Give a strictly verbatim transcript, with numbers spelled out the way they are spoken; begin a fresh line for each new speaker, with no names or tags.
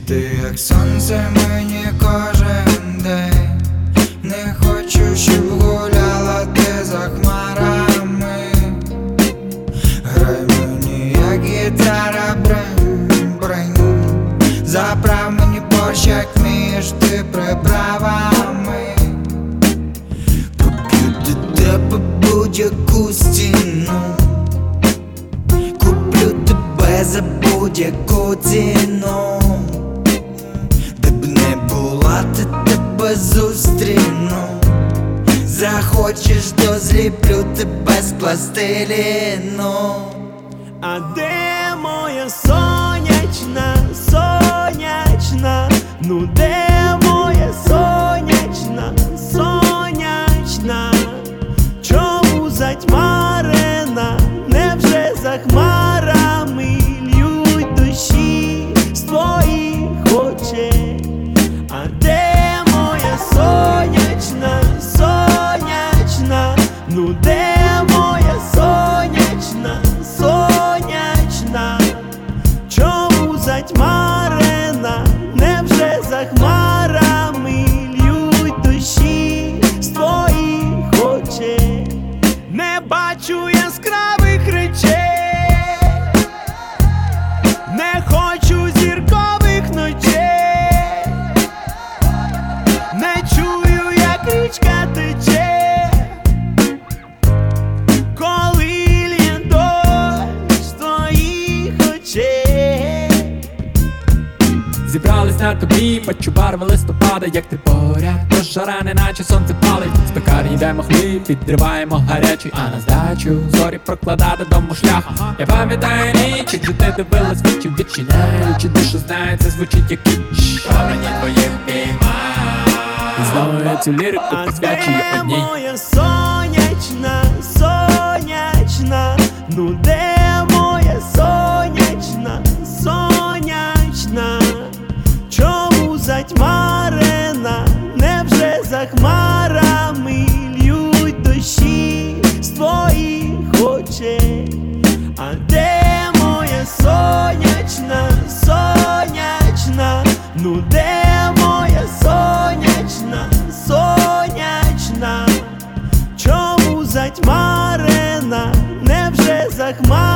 Ти як сонце мені кожен день. Не хочу, щоб гуляла ти за хмарами. Грай мені як гітара, бринь, бринь. Заправ мені борщ, як вмієш ти приправами. Поб'ю до тебе будь-яку стіну. Куплю тебе за будь-яку ціну. Де б не була, ти тебе зустріну. Захочеш, дозліплю тебе з пластиліну.
А де моя сонячна, сонячна? Ну де моя сонячна, сонячна? Чому затьмарена? Невже за хмарами льють дощі з твоїх очей? А де моя сонячна, сонячна? Ну де моя сонячна, сонячна? Чому затьмарена? Невже за хмарами льють дощі з твоїх очей? Не бачу яскравих речей, не хочу зіркових ночей, не чую, як річка тече, коли лє дощ з твоїх очей.
Зібрались на тобі, бачу барви листопада, як ти поряд, то жара, неначе сонце палить. З пекарні йдемо хліб, підриваємо гарячий, а на здачу зорі прокладати дому шлях. Я пам'ятаю ніч, як же ти дивилась вічі, відчиняючи душу, знає, це звучить як кіч. А мені твоїх піймай. І знову я цю лірику посвячую одній.
А де моя сонячна, сонячна? Ну де моя сонячна, сонячна? Чому затьмарена? Невже за хмарами льють дощі з твоїх очей? А де моя сонячна, сонячна? Ну де моя сонячна, сонячна? Чому затьмарена? Невже за хмарами